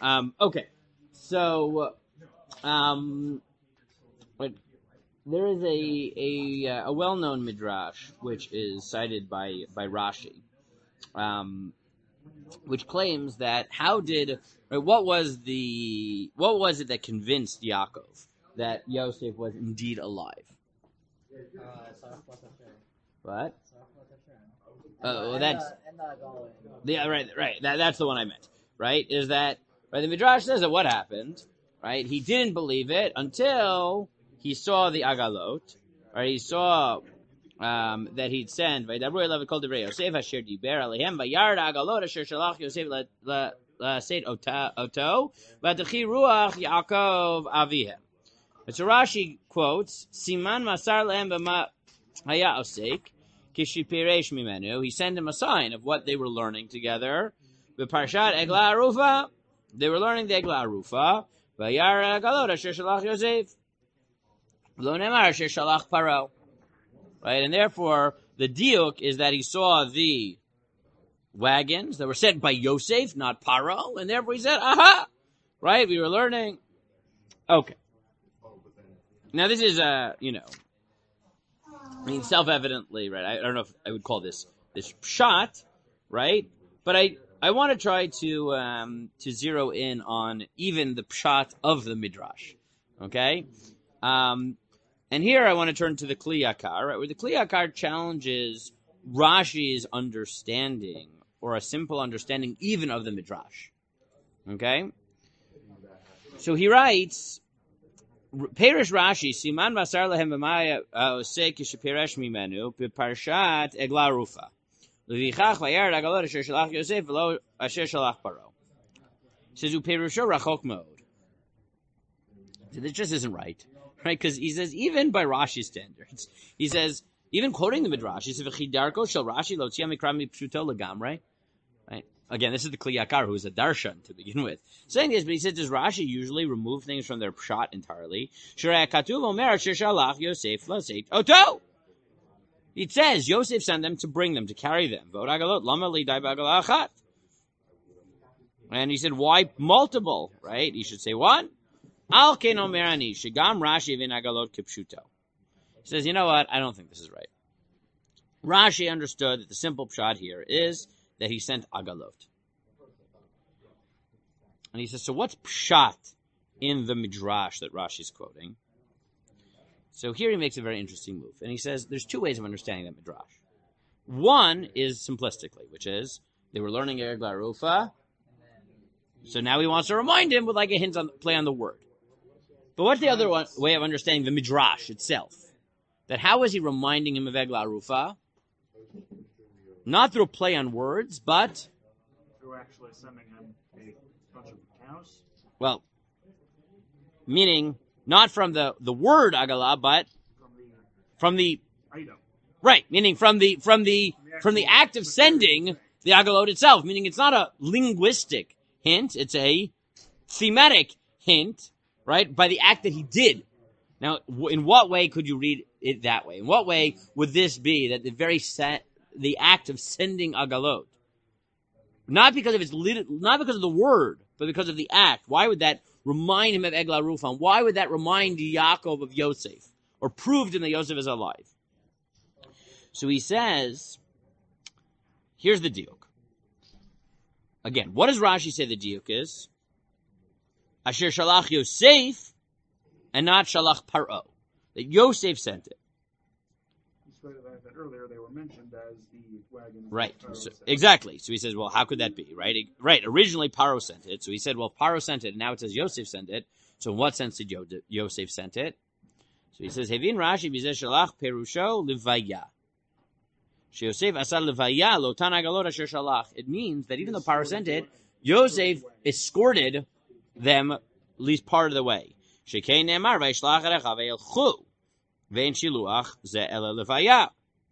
Okay, so but there is a well-known midrash which is cited by Rashi, which claims that what was it that convinced Yaakov that Yosef was indeed alive? What? Oh, that's right. That's the one I meant. Right? Is that right? The midrash says that what happened? Right? He didn't believe it until he saw the agalot. Right? He saw that he'd send. Right? Yosef asher diber alehem vayard agalot asher shalach Yosef la'aseit oto v'atachi ruach Yaakov avihem. So Rashi quotes Siman masar lehem b'ma haya osek kishi piresh mimenu. He sent him a sign of what they were learning together. B'parshat Eglah Arufa, they were learning the Eglah Arufa. Vayar agalot asher shalach Yosef lo nemar asher shalach Paro. Right, and therefore the diuk is that he saw the wagons that were sent by Yosef, not Paro, and therefore he said, "Aha!" Right, we were learning. Okay. Now this is self-evidently, right? I don't know if I would call this pshat, right? But I want to try to zero in on even the pshat of the midrash, okay? And here I want to turn to the Kli Yakar, right? Where the Kli Yakar challenges Rashi's understanding, or a simple understanding even of the midrash, okay? So he writes, Perish Rashi, Siman Basar Lehem B'maya Osek Kisheperesh Mimenu B'Parshat Eglah Rufa. Levichach Vayard Agalot Asher Shalach Yosef V'lo Asher Shalach Paro. Says Uperusho Rachok Mod. So this just isn't right, right? Because he says even by Rashi's standards, he says even quoting the midrash, he says V'chidarko Shel Rashi Lo Tzia Mikra Mipshuto Legam, right? Again, this is the Kli Yakar, who is a darshan to begin with, saying this, but he says, does Rashi usually remove things from their pshat entirely? It says Yosef sent them to bring them, to carry them. And he said, why multiple? Right? He should say one. He says, you know what? I don't think this is right. Rashi understood that the simple pshat here is that he sent agalot. And he says, so what's pshat in the midrash that Rashi's quoting? So here he makes a very interesting move. And he says, there's two ways of understanding that midrash. One is simplistically, which is, they were learning Eglah Arufa, so now he wants to remind him with like a hint on play on the word. But what's the other way of understanding the midrash itself? That how is he reminding him of Eglah Arufa? Not through a play on words, but through actually sending him a bunch of cows. Well, meaning not from the word agala, but from the item. Right, meaning from the act of sending the agalot itself. Meaning it's not a linguistic hint; it's a thematic hint, right? By the act that he did. Now, in what way could you read it that way? In what way would this be that the act of sending agalot, not because of the word, but because of the act? Why would that remind him of Eglah Arufa? Why would that remind Yaakov of Yosef, or prove to him that Yosef is alive? So he says, here's the diuk. Again, what does Rashi say the diuk is? Asher shalach Yosef, and not shalach Paro. That Yosef sent it. That earlier they were mentioned as the wagons. Right. So, exactly. So he says, well, how could that be? Right. Originally Paro sent it. So he said, well, if Paro sent it, and now it says Yosef sent it. So in what sense did Yosef sent it? So he says, Hevin Rashi b'zeh shalach perusho levaya. Yosef asar levaya lo tan agalot asher shalach. It means that even though Paro sent it, Yosef escorted them at least part of the way. Shekei ne'emar v'yishlach erecha ve'elchu. Ve'en shiluach ze ela levaya.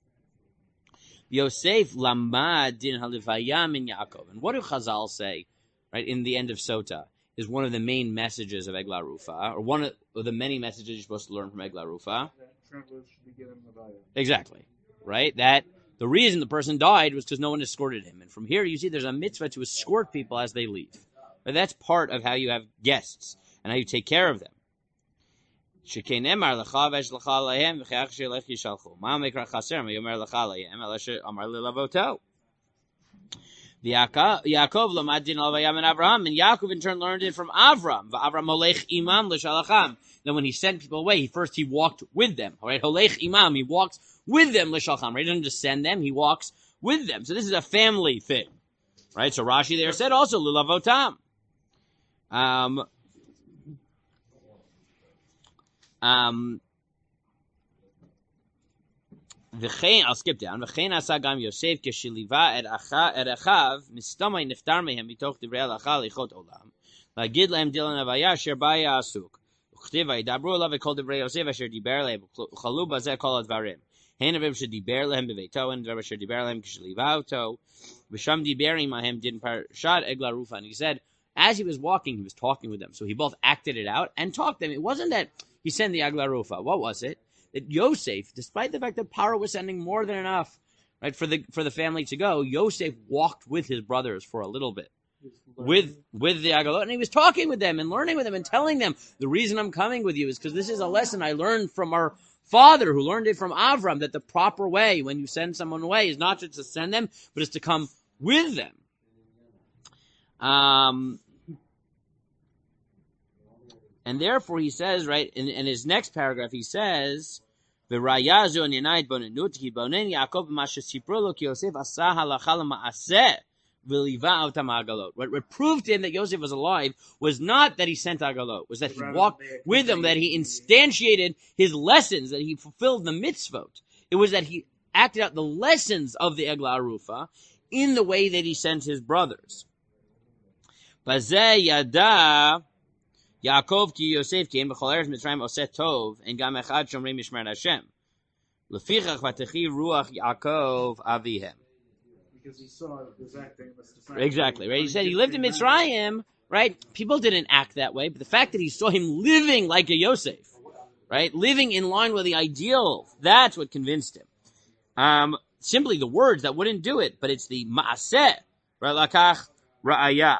Yosef lamad din halivaya min Yaakov. And what do Chazal say, right, in the end of Sota, is one of the main messages of Eglah Arufa, or one of the many messages you're supposed to learn from Eglah Arufa. Exactly, right? That the reason the person died was because no one escorted him. And from here you see there's a mitzvah to escort people as they leave. But that's part of how you have guests and how you take care of them. Yaakov lamad din al vayam and Avraham, and Yaakov in turn learned it from Avram. Avram holech imam l'shalacham. Then when he sent people away, he walked with them. All right, holech imam, he walks with them l'shalacham. Right, he doesn't just send them; he walks with them. So this is a family thing, right? So Rashi there said also l'lavotam. I'll skip down. V'chein asagam Yosef keshiliva et achav mistamay niftar mehem mitoch divrei halacha lichot olam lagid lahem dilan avaya asher baya asuk uchtiv vayidabru alav kol divrei Yosef asher diber lehem chalu bazeh kol advarim hein avim shediber lehem beveito and asher diber lehem keshiliva oto v'sham diberi mahem din parshat egla rufa. And he said, as he was walking, he was talking with them. So he both acted it out and talked to them. It wasn't that he sent the egla rufa. What was it? That Yosef, despite the fact that Paro was sending more than enough, right, for the family to go, Yosef walked with his brothers for a little bit, with the Agalot, and he was talking with them and learning with them and telling them, the reason I'm coming with you is because this is a lesson I learned from our father, who learned it from Avram, that the proper way when you send someone away is not just to send them, but is to come with them. And therefore, he says, right, in his next paragraph, he says, "V'rayazu anyanayit bonenut ki bonen Yaakov b'mashe sipro lo ki Yosef asa halacha l'maaseh v'liva otam agalot." What proved to him that Yosef was alive was not that he sent agalot, was that he walked with them, that he instantiated his lessons, that he fulfilled the mitzvot. It was that he acted out the lessons of the Egla Arufa in the way that he sent his brothers. Bazeh yada Yaakov ki Yosef came b'chol eretz Mitzrayim oseh tov and gam echad shomrei mishmar Hashem. Lefichach vatechi ruach Yaakov avihem. Because he saw his acting. Exactly, right? He said he lived in Mitzrayim, right? People didn't act that way, but the fact that he saw him living like a Yosef, right? Living in line with the ideal, that's what convinced him. Simply the words, that wouldn't do it, but it's the ma'aseh, right? Lakach ra'ayah.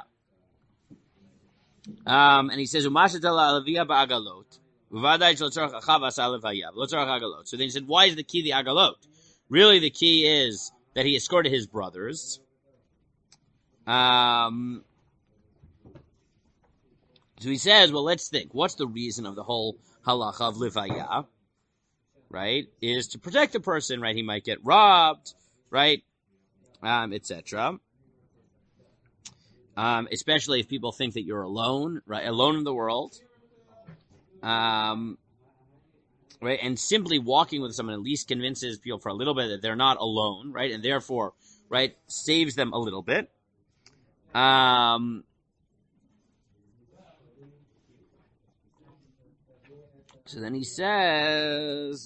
And he says, ba'agalot. So then he said, why is the key the agalot? Really, the key is that he escorted his brothers. So he says, well, let's think. What's the reason of the whole halacha of livaya? Right? Is to protect the person, right? He might get robbed, right? Etc. Especially if people think that you're alone, right? Alone in the world. Right? And simply walking with someone at least convinces people for a little bit that they're not alone, right? And therefore, right, saves them a little bit. So then he says,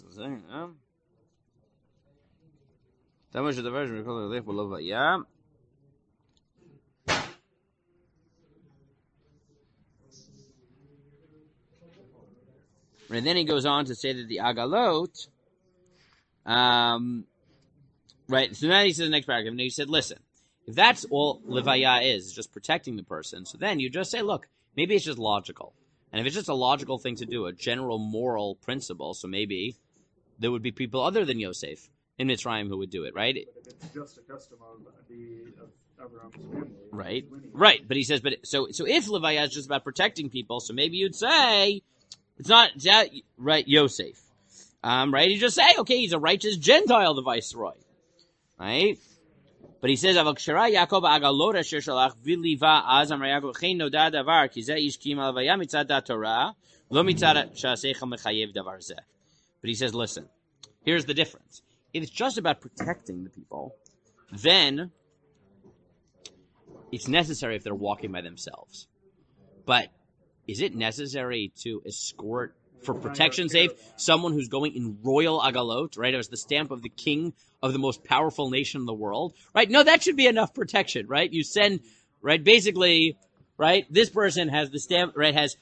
and then he goes on to say that the agalot, right, so now he says the next paragraph, and he said, listen, if that's all levaya is just protecting the person, so then you just say, look, maybe it's just logical. And if it's just a logical thing to do, a general moral principle, so maybe there would be people other than Yosef in Mitzrayim who would do it, right? But it's just a custom of Abraham's family. Right, right. But he says, so if levaya is just about protecting people, so maybe you'd say, it's not that, right, Yosef. Right? You just say, okay, he's a righteous Gentile, the viceroy. Right? But he says, Avak Shara Yaakov Agalot Asher Shalach Viliva Azam Yaakov Chein Noda Davar Ki Zeh Ish Kim Alvaya Mitzad Torah Lo Mitzad Shasecha Mechayev Davar Zeh. But he says, listen, here's the difference. If it's just about protecting the people, then it's necessary if they're walking by themselves. But is it necessary to escort, for protection's sake, someone who's going in royal agalot, right? It was the stamp of the king of the most powerful nation in the world, right? No, that should be enough protection, right? You send, right, basically, right, this person has the stamp, right, has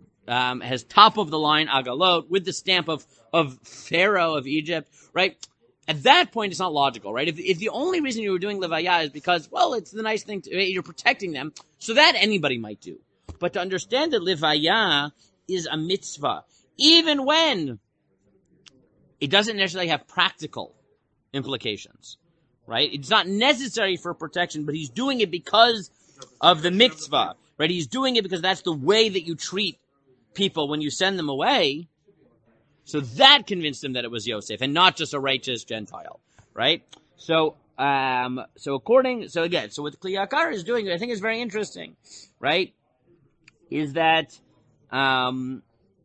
top of the line agalot with the stamp of Pharaoh of Egypt, right? at that point, it's not logical, right? If the only reason you were doing levaya is because, well, it's the nice thing you're protecting them, so that anybody might do. But to understand that levaya is a mitzvah, even when it doesn't necessarily have practical implications, right? It's not necessary for protection, but he's doing it because of the mitzvah, right? He's doing it because that's the way that you treat people when you send them away. So that convinced him that it was Yosef and not just a righteous Gentile, right? So again, what Kli Yakar is doing, I think is very interesting, right? Is that, right?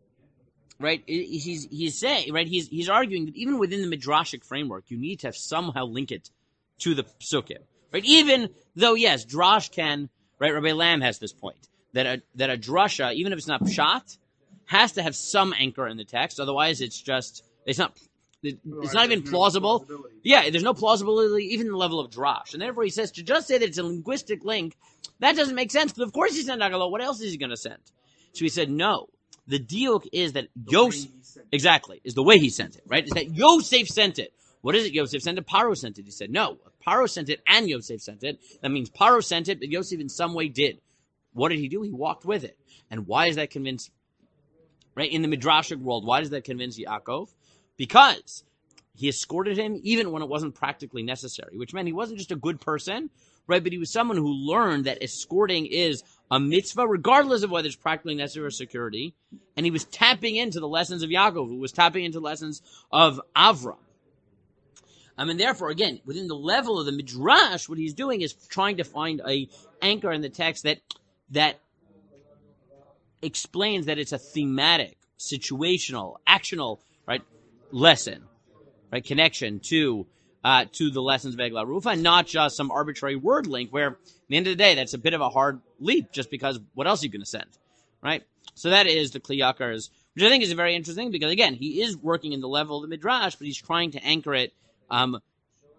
He's saying, right? He's arguing that even within the midrashic framework, you need to have somehow link it to the psukim, right? Even though, yes, drash can, right? Rabbi Lam has this point that a drasha, even if it's not pshat, has to have some anchor in the text. Otherwise, it's not even plausible. Yeah, there's no plausibility even in the level of drash. And therefore he says to just say that it's a linguistic link, that doesn't make sense. Because of course he sent Agalot. What else is he going to send? So he said, no. The diuk is that Yosef, exactly, is the way he sent it, right? Is that Yosef sent it. What is it Yosef sent it? Paro sent it. He said, no. Paro sent it and Yosef sent it. That means Paro sent it, but Yosef in some way did. What did he do? He walked with it. And why is that convinced? Right? In the Midrashic world, why does that convince Yaakov? Because he escorted him even when it wasn't practically necessary, which meant he wasn't just a good person, right? But he was someone who learned that escorting is a mitzvah, regardless of whether it's practically necessary or security. And he was tapping into the lessons of Yaakov, who was tapping into the lessons of Avram. And therefore, again, within the level of the Midrash, what he's doing is trying to find a anchor in the text that explains that it's a thematic, situational, actional, right, lesson, right, connection to the lessons of Eglah Rufa, and not just some arbitrary word link where, at the end of the day, that's a bit of a hard leap just because what else are you going to send, right? So that is the Kli Yakar's, which I think is very interesting because, again, he is working in the level of the Midrash, but he's trying to anchor it a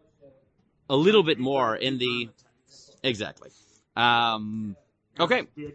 little bit more in the... Exactly. Okay.